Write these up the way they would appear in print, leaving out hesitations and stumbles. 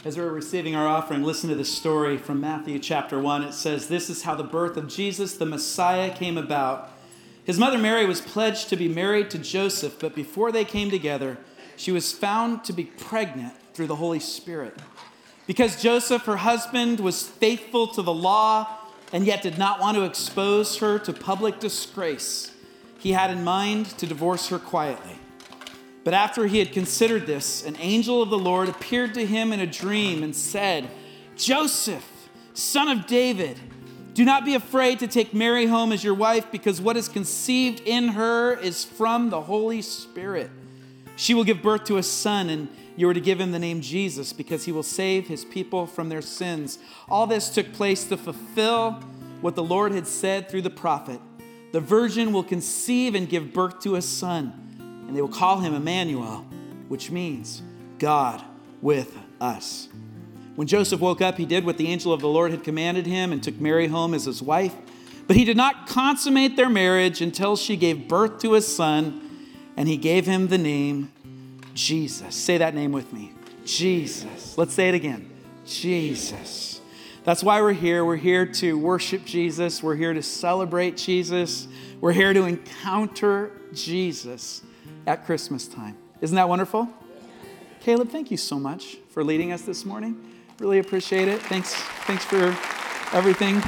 As we're receiving our offering, listen to this story from Matthew chapter 1. It says, "This is how the birth of Jesus, the Messiah, came about. His mother Mary was pledged to be married to Joseph, but before they came together, she was found to be pregnant through the Holy Spirit. Because Joseph, her husband, was faithful to the law and yet did not want to expose her to public disgrace, he had in mind to divorce her quietly. But after he had considered this, an angel of the Lord appeared to him in a dream and said, 'Joseph, son of David, do not be afraid to take Mary home as your wife, because what is conceived in her is from the Holy Spirit. She will give birth to a son, and you are to give him the name Jesus, because he will save his people from their sins.' All this took place to fulfill what the Lord had said through the prophet. 'The virgin will conceive and give birth to a son, and they will call him Emmanuel,' which means God with us. When Joseph woke up, he did what the angel of the Lord had commanded him and took Mary home as his wife. But he did not consummate their marriage until she gave birth to a son, and he gave him the name Jesus." Say that name with me. Jesus. Let's say it again. Jesus. That's why we're here. We're here to worship Jesus. We're here to celebrate Jesus. We're here to encounter Jesus at Christmas time. Isn't that wonderful? Caleb, thank you so much for leading us this morning. Really appreciate it. Thanks for everything.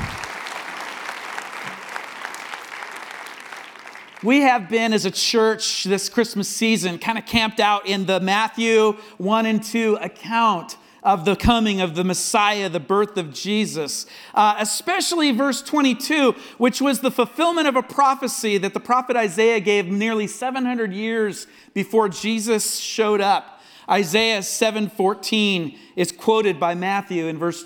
We have been, as a church, this Christmas season, kind of camped out in the Matthew 1 and 2 account of the coming of the Messiah, the birth of Jesus. Especially verse 22, which was the fulfillment of a prophecy that the prophet Isaiah gave nearly 700 years before Jesus showed up. Isaiah 7:14 is quoted by Matthew in verse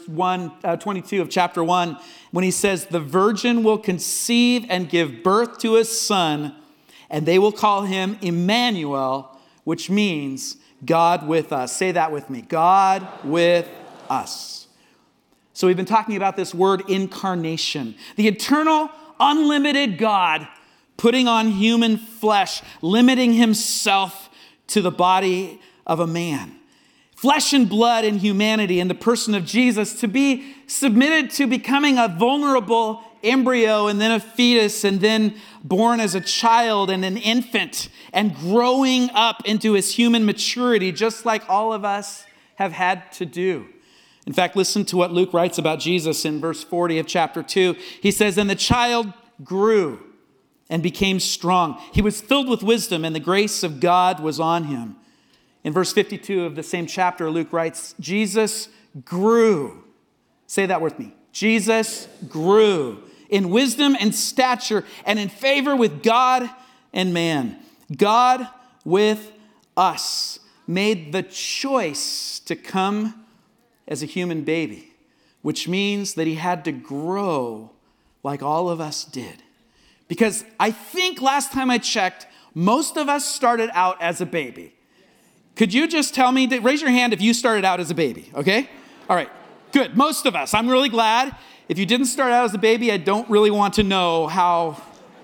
22 of chapter 1 when he says, "The virgin will conceive and give birth to a son, and they will call him Emmanuel," which means God with us. Say that with me. God with us. So we've been talking about this word incarnation. The eternal, unlimited God putting on human flesh, limiting himself to the body of a man. Flesh and blood and humanity in the person of Jesus, to be submitted to becoming a vulnerable embryo and then a fetus and then born as a child and an infant and growing up into his human maturity, just like all of us have had to do. In fact, listen to what Luke writes about Jesus in verse 40 of chapter 2. He says, "And the child grew and became strong. He was filled with wisdom, and the grace of God was on him." In verse 52 of the same chapter, Luke writes, "Jesus grew." Say that with me. Jesus grew in wisdom and stature and in favor with God and man. God with us made the choice to come as a human baby, which means that he had to grow like all of us did. Because I think last time I checked, most of us started out as a baby. Could you just tell me, raise your hand if you started out as a baby, okay? All right, good, most of us. I'm really glad. If you didn't start out as a baby, I don't really want to know how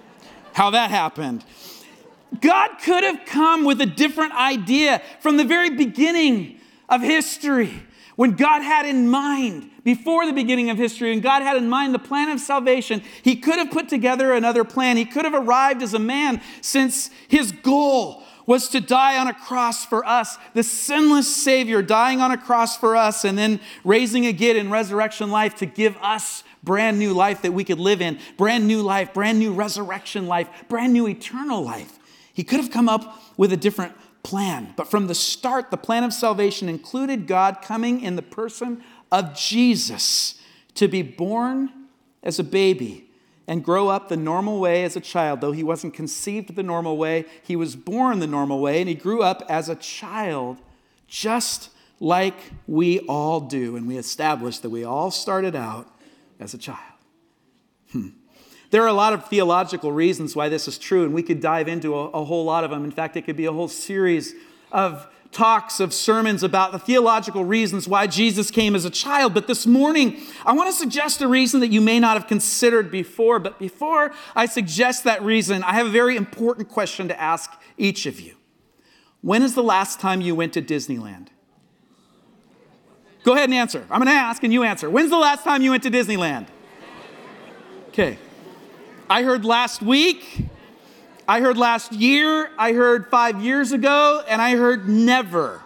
that happened. God could have come with a different idea from the very beginning of history. When God had in mind, before the beginning of history, and God had in mind the plan of salvation, he could have put together another plan. He could have arrived as a man, since his goal was to die on a cross for us, the sinless Savior dying on a cross for us and then raising again in resurrection life to give us brand new life that we could live in, brand new life, brand new resurrection life, brand new eternal life. He could have come up with a different plan, but from the start, the plan of salvation included God coming in the person of Jesus to be born as a baby and grow up the normal way as a child. Though he wasn't conceived the normal way, he was born the normal way, and he grew up as a child, just like we all do. And we established that we all started out as a child. There are a lot of theological reasons why this is true, and we could dive into a whole lot of them. In fact, it could be a whole series of talks, of sermons about the theological reasons why Jesus came as a child. But this morning, I want to suggest a reason that you may not have considered before. But before I suggest that reason, I have a very important question to ask each of you. When is the last time you went to Disneyland? Go ahead and answer. I'm going to ask and you answer. When's the last time you went to Disneyland? Okay. I heard last week. I heard last year. I heard 5 years ago. And I heard never.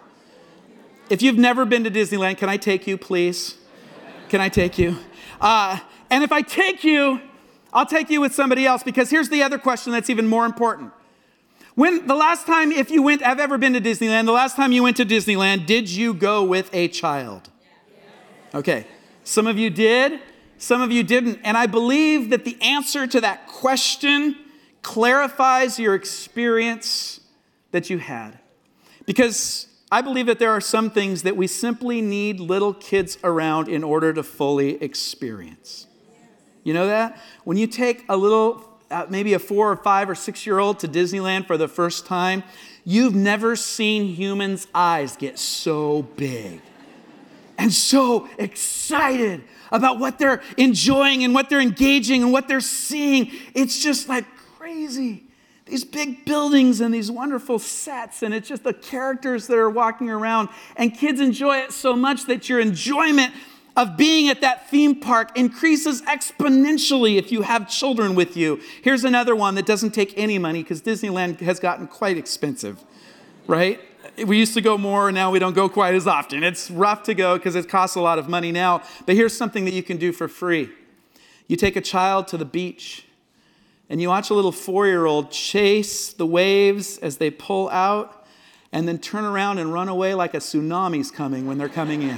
If you've never been to Disneyland, can I take you, please? Can I take you? And if I take you, I'll take you with somebody else, because here's the other question that's even more important. When the last time, if you have ever been to Disneyland, the last time you went to Disneyland, did you go with a child? Okay. Some of you did, some of you didn't. And I believe that the answer to that question clarifies your experience that you had. Because I believe that there are some things that we simply need little kids around in order to fully experience. You know that? When you take a little, maybe a 4 or 5 or 6-year-old to Disneyland for the first time, you've never seen humans' eyes get so big and so excited about what they're enjoying and what they're engaging and what they're seeing. It's just like crazy. These big buildings and these wonderful sets, and it's just the characters that are walking around. And kids enjoy it so much that your enjoyment of being at that theme park increases exponentially if you have children with you. Here's another one that doesn't take any money, because Disneyland has gotten quite expensive, right? We used to go more, and now we don't go quite as often. It's rough to go because it costs a lot of money now. But here's something that you can do for free. You take a child to the beach, and you watch a little 4-year-old chase the waves as they pull out, and then turn around and run away like a tsunami's coming when they're coming in.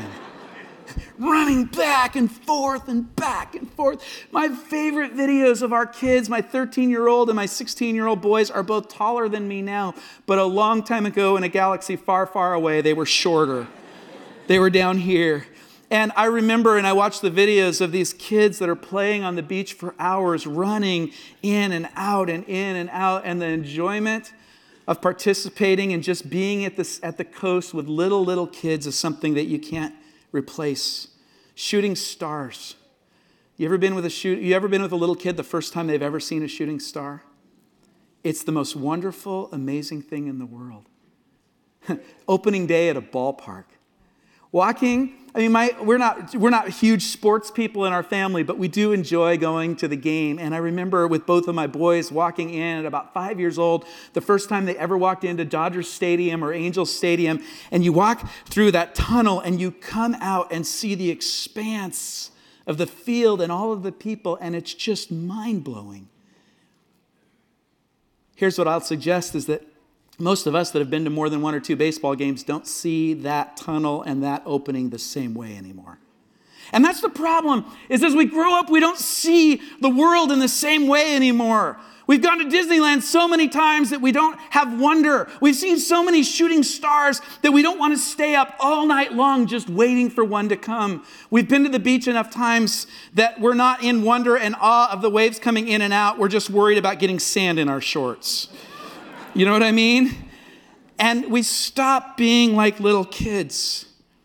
Running back and forth and back and forth. My favorite videos of our kids, my 13-year-old and my 16-year-old boys, are both taller than me now, but a long time ago in a galaxy far, far away, they were shorter. They were down here. And I remember, and I watched the videos of these kids that are playing on the beach for hours, running in and out and in and out, and the enjoyment of participating and just being at the coast with little kids is something that you can't replace. Shooting stars. You ever been with a little kid the first time they've ever seen a shooting star? It's the most wonderful, amazing thing in the world. Opening day at a ballpark. Walking, we're not huge sports people in our family, but we do enjoy going to the game. And I remember with both of my boys walking in at about 5 years old, the first time they ever walked into Dodger Stadium or Angels Stadium, and you walk through that tunnel and you come out and see the expanse of the field and all of the people, and it's just mind-blowing. Here's what I'll suggest is that most of us that have been to more than 1 or 2 baseball games don't see that tunnel and that opening the same way anymore. And that's the problem, is as we grow up, we don't see the world in the same way anymore. We've gone to Disneyland so many times that we don't have wonder. We've seen so many shooting stars that we don't want to stay up all night long just waiting for one to come. We've been to the beach enough times that we're not in wonder and awe of the waves coming in and out. We're just worried about getting sand in our shorts. You know what I mean? And we stop being like little kids.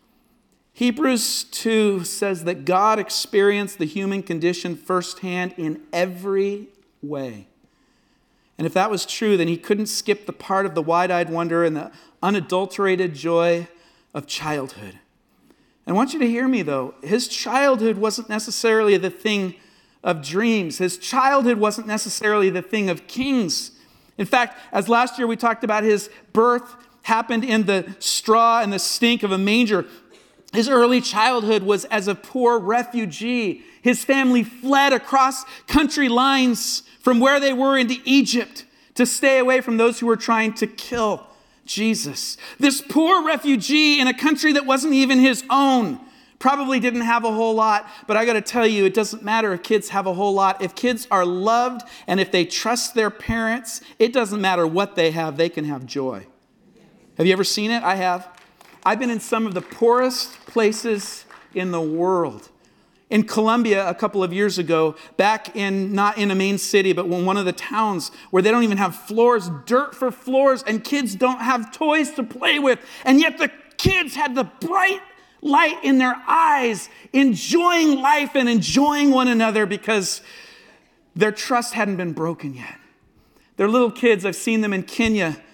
Hebrews 2 says that God experienced the human condition firsthand in every way. And if that was true, then he couldn't skip the part of the wide-eyed wonder and the unadulterated joy of childhood. I want you to hear me, though. His childhood wasn't necessarily the thing of dreams. His childhood wasn't necessarily the thing of kings. In fact, as last year we talked about, his birth happened in the straw and the stink of a manger. His early childhood was as a poor refugee. His family fled across country lines from where they were into Egypt to stay away from those who were trying to kill Jesus. This poor refugee in a country that wasn't even his own probably didn't have a whole lot, but I got to tell you, it doesn't matter if kids have a whole lot. If kids are loved and if they trust their parents, it doesn't matter what they have, they can have joy. Have you ever seen it? I have. I've been in some of the poorest places in the world. In Colombia a couple of years ago, back in, not in a main city, but in one of the towns where they don't even have floors, dirt for floors, and kids don't have toys to play with. And yet the kids had the bright light in their eyes, enjoying life and enjoying one another because their trust hadn't been broken yet. They're little kids. I've seen them in Kenya.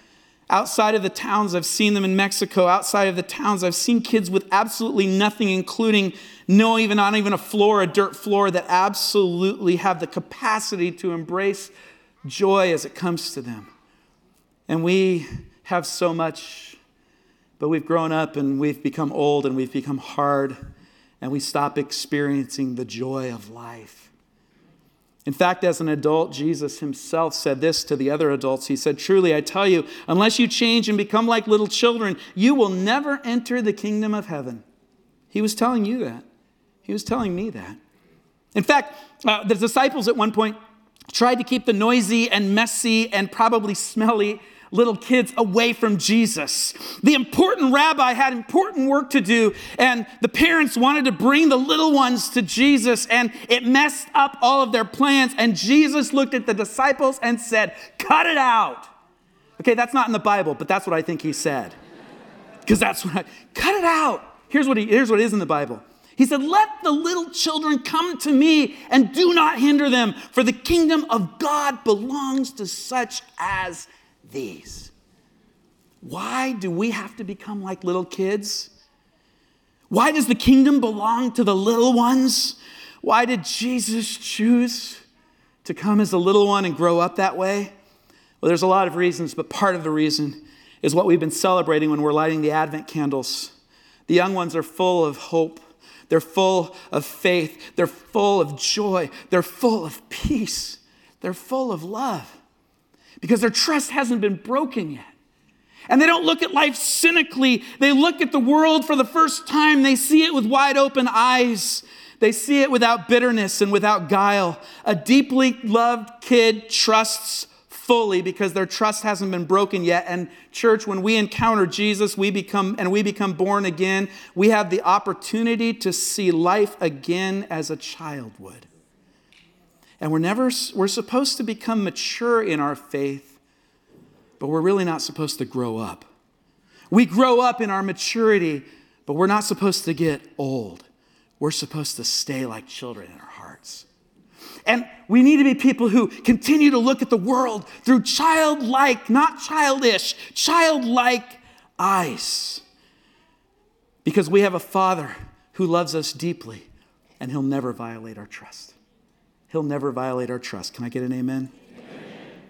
Outside of the towns, I've seen them in Mexico. Outside of the towns, I've seen kids with absolutely nothing, including not even a dirt floor, that absolutely have the capacity to embrace joy as it comes to them. And we have so much, but we've grown up and we've become old and we've become hard and we stop experiencing the joy of life. In fact, as an adult, Jesus himself said this to the other adults. He said, "Truly, I tell you, unless you change and become like little children, you will never enter the kingdom of heaven." He was telling you that. He was telling me that. In fact, the disciples at one point tried to keep the noisy and messy and probably smelly little kids away from Jesus. The important rabbi had important work to do, and the parents wanted to bring the little ones to Jesus, and it messed up all of their plans. And Jesus looked at the disciples and said, "Cut it out." Okay, that's not in the Bible, but that's what I think he said. Because cut it out. Here's what is in the Bible. He said, "Let the little children come to me and do not hinder them, for the kingdom of God belongs to such as these." Why do we have to become like little kids? Why does the kingdom belong to the little ones? Why did Jesus choose to come as a little one and grow up that way? Well, there's a lot of reasons, but part of the reason is what we've been celebrating when we're lighting the Advent candles. The young ones are full of hope. They're full of faith. They're full of joy. They're full of peace. They're full of love. Because their trust hasn't been broken yet. And they don't look at life cynically. They look at the world for the first time. They see it with wide open eyes. They see it without bitterness and without guile. A deeply loved kid trusts fully because their trust hasn't been broken yet. And church, when we encounter Jesus, we become born again. We have the opportunity to see life again as a child would. And we're supposed to become mature in our faith, but we're really not supposed to grow up. We grow up in our maturity, but we're not supposed to get old. We're supposed to stay like children in our hearts. And we need to be people who continue to look at the world through childlike, not childish, childlike eyes. Because we have a Father who loves us deeply, and he'll never violate our trust. He'll never violate our trust. Can I get an amen? Amen.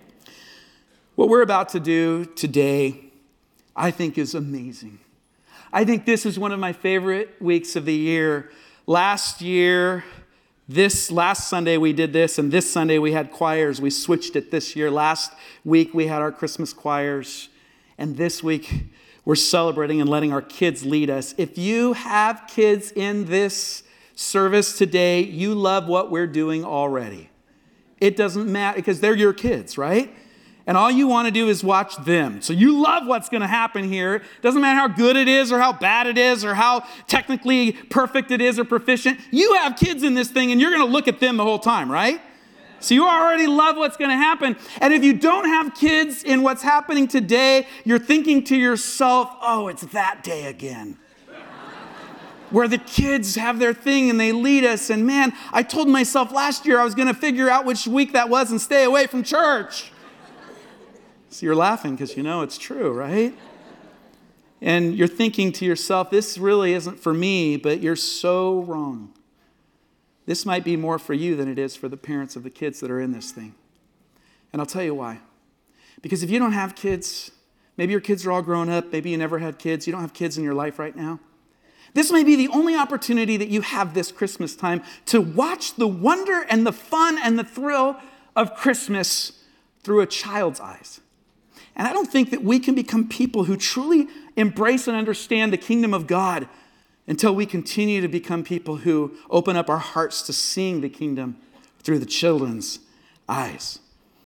What we're about to do today, I think, is amazing. I think this is one of my favorite weeks of the year. Last Sunday we did this, and this Sunday we had choirs. We switched it this year. Last week we had our Christmas choirs, and this week we're celebrating and letting our kids lead us. If you have kids in this service today, you love what we're doing already. It doesn't matter because they're your kids, right? And all you want to do is watch them. So you love what's going to happen here. It doesn't matter how good it is or how bad it is or how technically perfect it is or proficient. You have kids in this thing and you're going to look at them the whole time, right? So you already love what's going to happen. And if you don't have kids in what's happening today, you're thinking to yourself, "Oh, it's that day again." Where the kids have their thing and they lead us. And man, I told myself last year I was going to figure out which week that was and stay away from church. So you're laughing because you know it's true, right? And you're thinking to yourself, this really isn't for me, but you're so wrong. This might be more for you than it is for the parents of the kids that are in this thing. And I'll tell you why. Because if you don't have kids, maybe your kids are all grown up, maybe you never had kids, you don't have kids in your life right now. This may be the only opportunity that you have this Christmas time to watch the wonder and the fun and the thrill of Christmas through a child's eyes. And I don't think that we can become people who truly embrace and understand the kingdom of God until we continue to become people who open up our hearts to seeing the kingdom through the children's eyes.